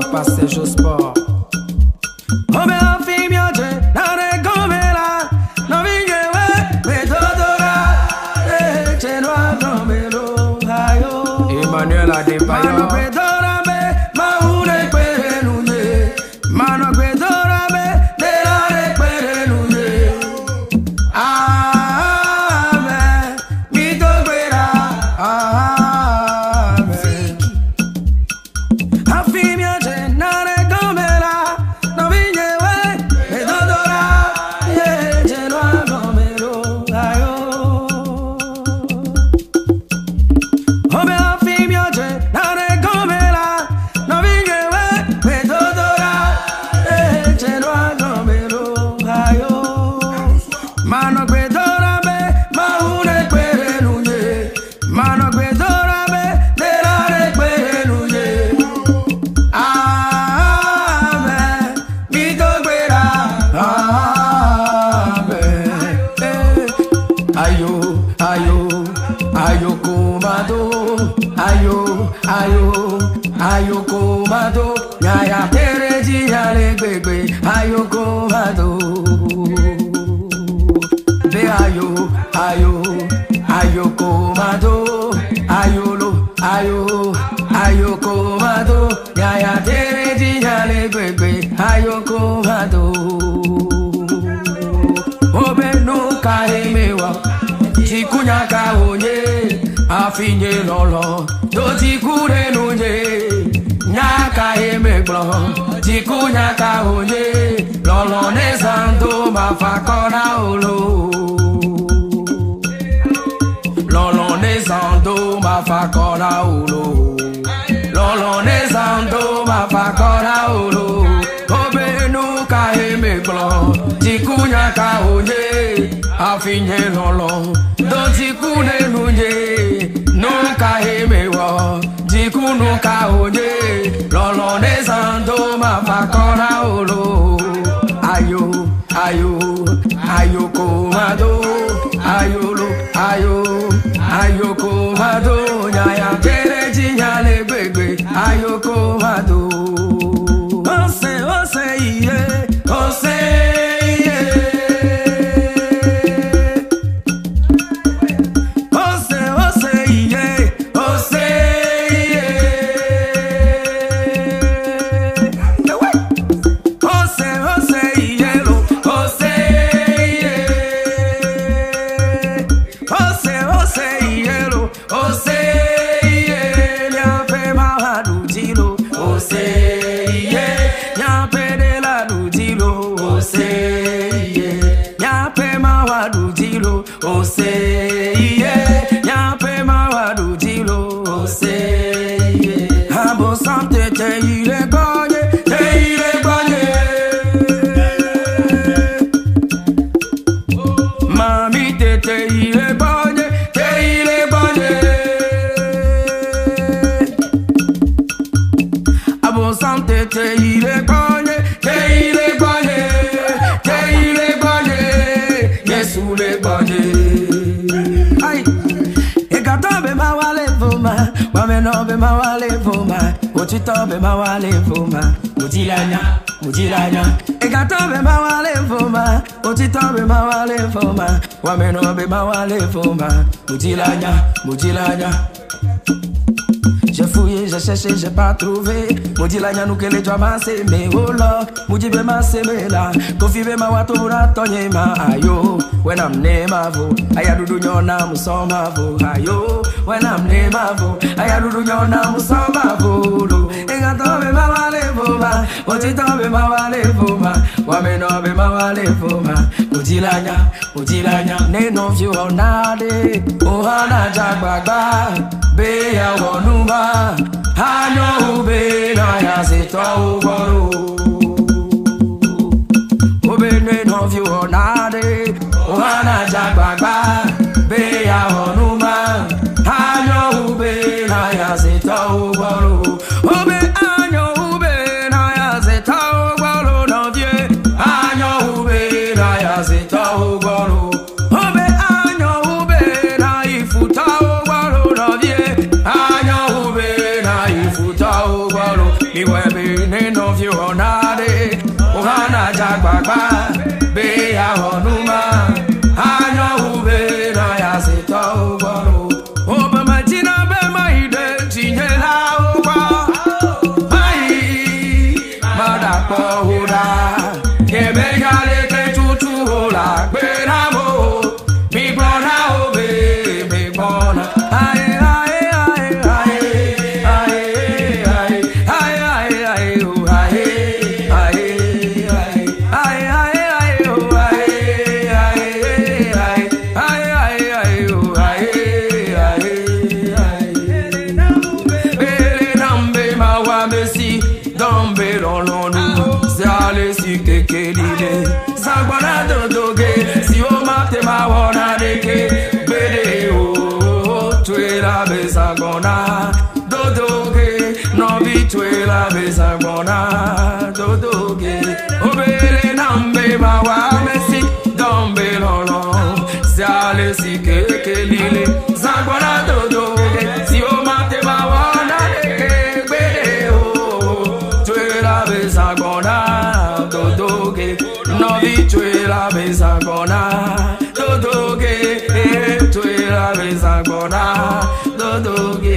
passer je sport. Oh me la fille mia je nare come la no vingewe me dodora che no come lo ayo Emmanuel Adebayo pedora me ma une pere nune mano pedora me de la pere nune amen mi dogera amen a fille mia je nare come la no vingewe me dodora che no come lo ayo oh me la fille mia je nare come la no vingewe me dodora che no come lo ayo mano pedora me ma une pere nune mano pedora me de la pere nune amen mi dogera amen ayo ayo ayo komado ayo ayo ayo komado nyaya tereji yale gbegbe ayo komado be ayo ayo ayo komado ayolo ayo ayo komado nyaya tereji yale gbegbe ayo komado obenu kaemewa jikunya ka onye afinye lolo do jikure nunye nyaka emegbo jikunya ka onye lolo nezando mafakona olo lolo nezando mafakona olo lolo nezando mafakona olo obenu ka emegbo jikunya ka onye afinye lolo do jikune nunye nunca emewo jikunu ka onye lolo nezando mafakona olo ayo ayo ayo komado ayolo ayo ayo komado nyaya tereji nyale gbegbe ayo komado ose iye ose iye ose iye ose iye ose iye lo ose iye ose iye lo ose iye nyape mahadu jilo ose iye nyape de la dujilo ose iye nyape mahadu jilo ose iye nyape mahadu jilo ose iye abo sante te ile gonye mami te ile gonye abo sante te ile gonye yesu le gonye ai ekatobe mawale fuma wamenobe mawale fuma ochitobe mawale fuma mujilanya ekatobe mawale fuma ochitobe mawale fuma wamenobe mawale fuma mujilanya j'ai fouillé, j'ai cherché, j'ai pas trouvé. Mujilanya nukele jwa maseme olo mujibe maseme la kofibe mawatura tonyema ayo when I'm nemavo ayadudu nyona musoma vo ayo when I'm nemavo ayadudu nyona musoma vo engatobe mawale fuma ochitobe mawale fuma wamenobe mawale fuma mujilanya neno vyo onade ohana jagbagba be ya wonuma hanyo ube na ya zito ugoro ube neno vyo onade ohana jagbagba be ya wonuma hanyo ube na ya zito ugoro ube hanyo ube na ya zito ugoro no vie hanyo ube na ya zito ugoro ube hanyo ube na ifuta ugoro no vie hanyo ube na ifuta ugoro iwebe gbagba be ya honuma anyo ube na ya seto ugoro obe majina be maide tinjela uba ai madapo huda ebe yale ke tutu hola gbe na mo mi bona obe mi bona ai si o mate ma wona deke bede o tuela besagona dodoge no vi tuela besagona dodoge obele nambe ma wa mesi dombe lolo si ale si keke lile sagona dodoge si o mate ma wona deke bede o tuela besagona dodoge no vi tuela besagona dodoge tuela besagona dodoge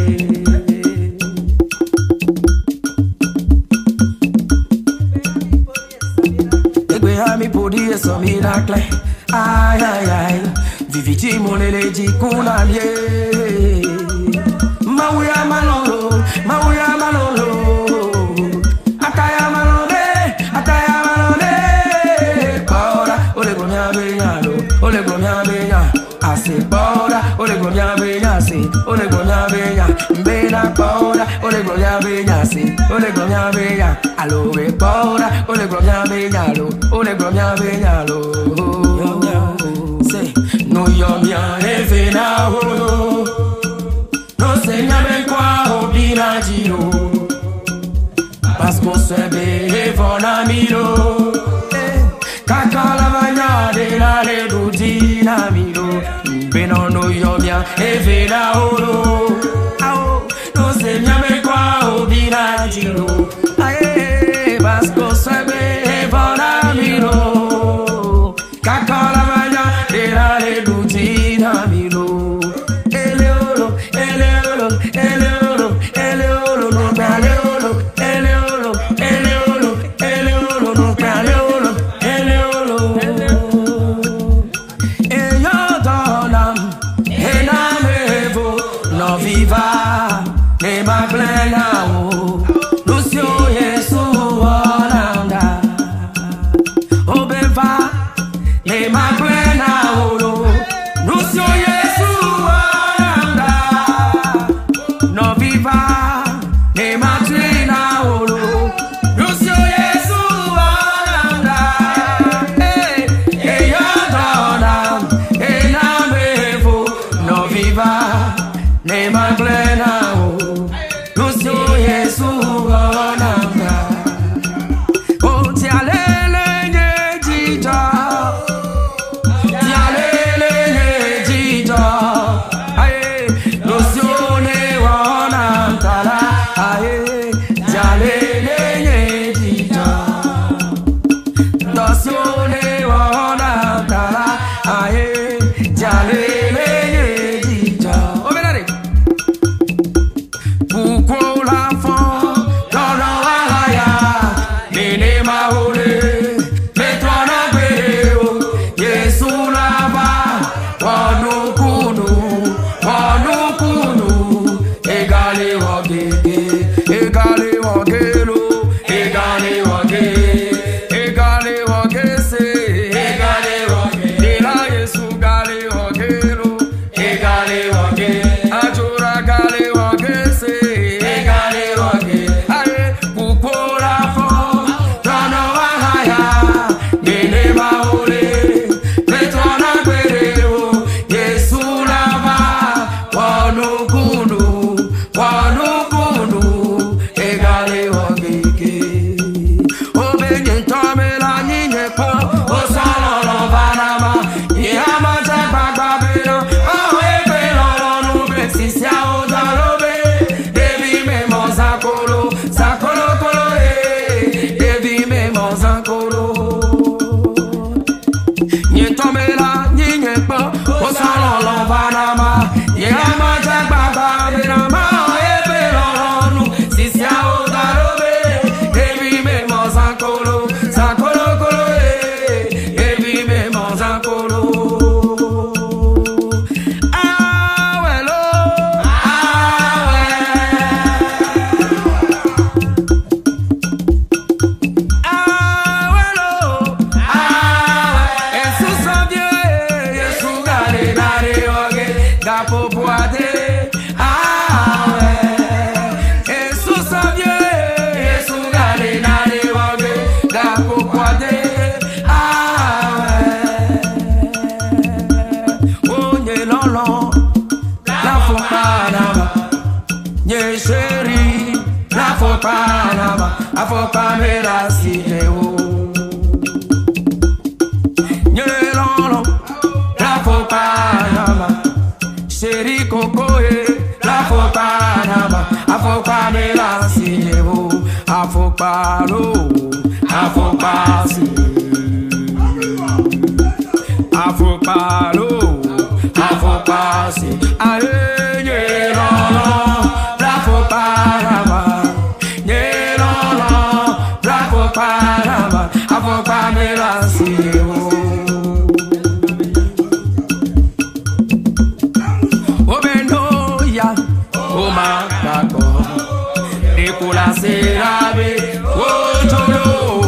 egbe ami podi eso miracle ay ay ay viviti monele di kunalie mauya manolo ataya manole ole gomia benya ase bora ole gomia benya se ole gomia benya mbena bora ole gomia benya se ole gomia benya alo we bora ole gomia benya lo ole gomia benya lo se no yo mia evena ho no se nyame kwa obina jiro parce qu'on se be evona miro kakala de la redutina miro benono yo bien evela oro ao no se llame kwa obina jiro ae vasco sabe evona miro kakala de la redutina miro eleolo no paleolo no paleolo viva ne ma plena o Lucio Yesu ananda obeva ne ma plena o Lucio Yesu ananda no viva ne ma plena o Lucio Yesu ananda yo dona na mevo no viva ne ma plena o Lucio Yesu ananda o ti alele nye jita aye Lucio ne wanantala aye ti alele nye jita Lucio ne wanantala aye ti alele nye jita egale wage se egale me la siyevo, afopalo, afopasi, afopalo, afopasi, aye nyelolo, blafoparama, nyelolo, blafoparama, afopame la siyevo. Nicola Serabe, Otolo,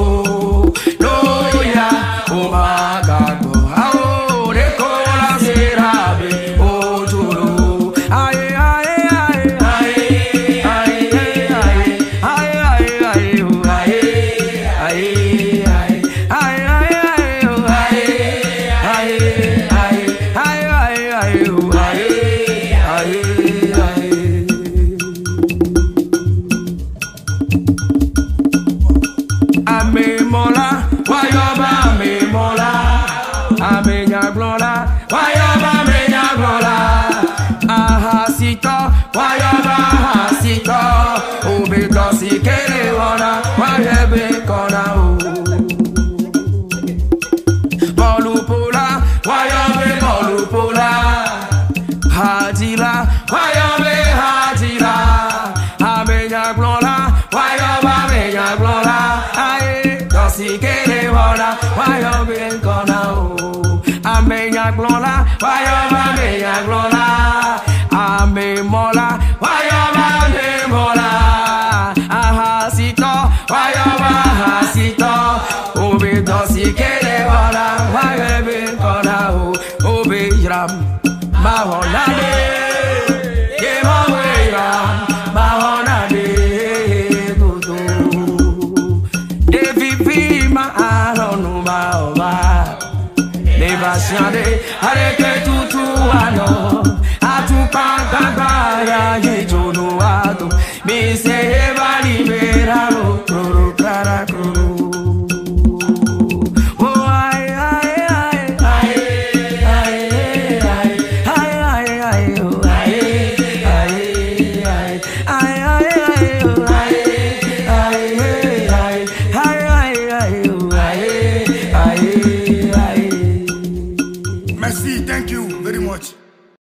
Loya, oh my God, oh, Nicola Serabe, Otolo, aye, aye, aye, aye, aye, aye, aye, aye, Ame mola, wayoba ame mola, ame nyaglola, wayoba ame nyaglola, ahasito, wayoba ahasito, ubito sikele wana, wayebe kona u. Molupola, wayobe molupola, hadila, wayobe hadila, ame nyaglola, wayoba ame nyaglola. Sikele wala, wayo bien kona o. Ame nyaglola, wayo ame nyaglola. Ame mola, wayo ame mola. Ahasito, wayo ahasito. Ubito sikele wala, wayo bien kona o. Ube ram, mahonade, ye maweram, mahonade. Areke tutu ano, atupanga ya yejono ato, mi se va liberado, coro cara coro. Oh ay ay ay ay ay ay ay ay ay oh ay ay ay ay ay ay oh ay ay ay ay ay oh ay ay. Merci, thank you very much.